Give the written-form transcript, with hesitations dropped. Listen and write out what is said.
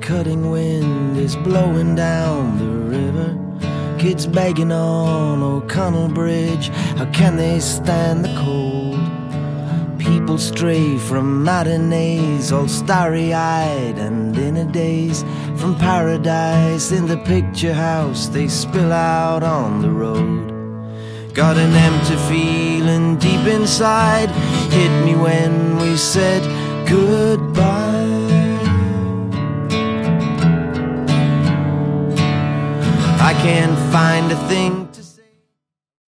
cutting wind is blowing down the river. Kids begging on O'Connell Bridge, how can they stand the cold? People stray from matinees, all starry-eyed and in a daze. From paradise in the picture house, they spill out on the road. Got an empty feeling deep inside, hit me when we said goodbye. I can't find a thing